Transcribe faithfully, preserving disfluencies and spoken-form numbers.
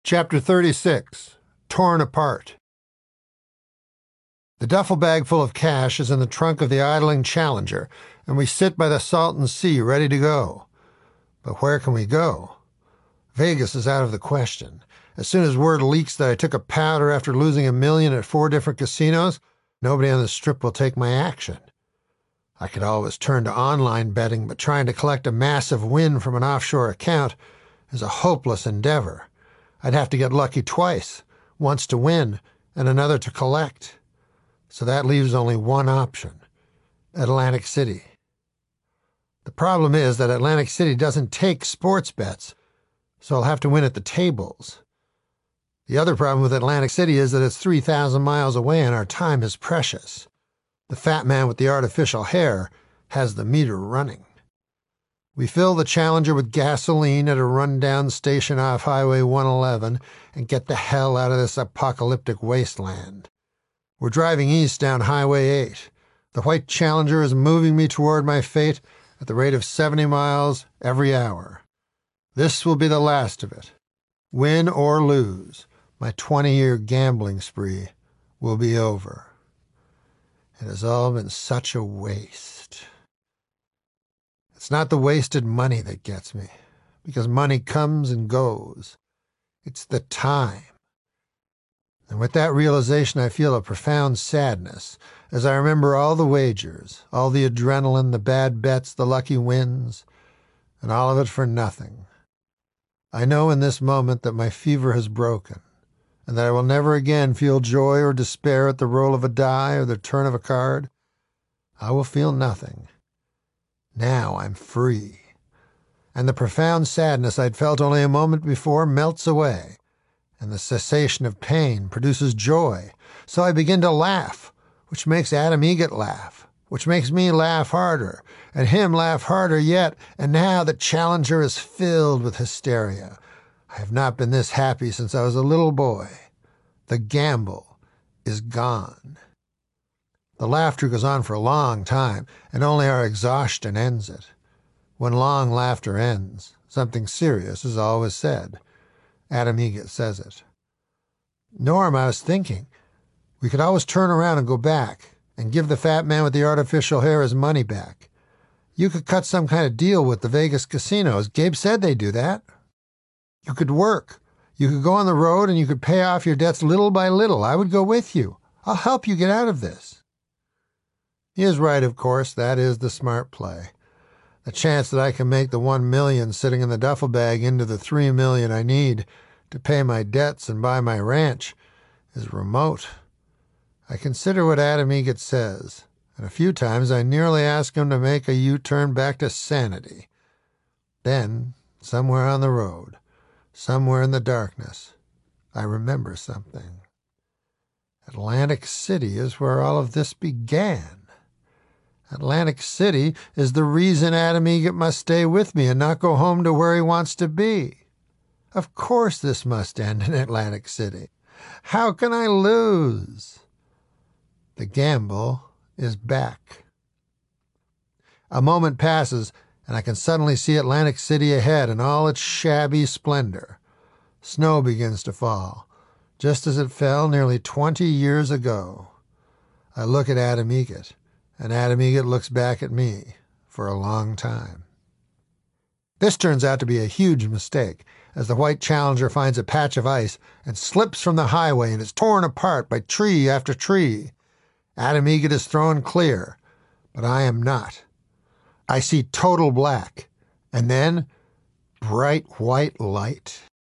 Chapter thirty-six. Torn Apart. The duffel bag full of cash is in the trunk of the idling Challenger, and we sit by the Salton Sea ready to go. But where can we go? Vegas is out of the question. As soon as word leaks that I took a powder after losing a million at four different casinos, nobody on the Strip will take my action. I could always turn to online betting, but trying to collect a massive win from an offshore account is a hopeless endeavor. I'd have to get lucky twice, once to win and another to collect. So that leaves only one option: Atlantic City. The problem is that Atlantic City doesn't take sports bets, so I'll have to win at the tables. The other problem with Atlantic City is that it's three thousand miles away and our time is precious. The fat man with the artificial hair has the meter running. We fill the Challenger with gasoline at a rundown station off Highway one eleven and get the hell out of this apocalyptic wasteland. We're driving east down Highway eight. The white Challenger is moving me toward my fate at the rate of seventy miles every hour. This will be the last of it. Win or lose, my twenty-year gambling spree will be over. It has all been such a waste. It's not the wasted money that gets me, because money comes and goes. It's the time. And with that realization, I feel a profound sadness as I remember all the wagers, all the adrenaline, the bad bets, the lucky wins, and all of it for nothing. I know in this moment that my fever has broken, and that I will never again feel joy or despair at the roll of a die or the turn of a card. I will feel nothing. Now I'm free. And the profound sadness I'd felt only a moment before melts away, and the cessation of pain produces joy. So I begin to laugh, which makes Adam Eget laugh, which makes me laugh harder, and him laugh harder yet, and now the Challenger is filled with hysteria. I have not been this happy since I was a little boy. The gamble is gone. The laughter goes on for a long time, and only our exhaustion ends it. When long laughter ends, something serious is always said. Adam Eget says it. Norm, I was thinking, we could always turn around and go back and give the fat man with the artificial hair his money back. You could cut some kind of deal with the Vegas casinos. Gabe said they do that. You could work. You could go on the road and you could pay off your debts little by little. I would go with you. I'll help you get out of this. He is right, of course. That is the smart play. The chance that I can make the one million sitting in the duffel bag into the three million I need to pay my debts and buy my ranch is remote. I consider what Adam Eget says, and a few times I nearly ask him to make a U-turn back to sanity. Then, somewhere on the road, somewhere in the darkness, I remember something. Atlantic City is where all of this began. Atlantic City is the reason Adam Eget must stay with me and not go home to where he wants to be. Of course this must end in Atlantic City. How can I lose? The gamble is back. A moment passes, and I can suddenly see Atlantic City ahead in all its shabby splendor. Snow begins to fall, just as it fell nearly twenty years ago. I look at Adam Eget, and Adam Eget looks back at me for a long time. This turns out to be a huge mistake, as the white Challenger finds a patch of ice and slips from the highway and is torn apart by tree after tree. Adam Eget is thrown clear, but I am not. I see total black, and then bright white light.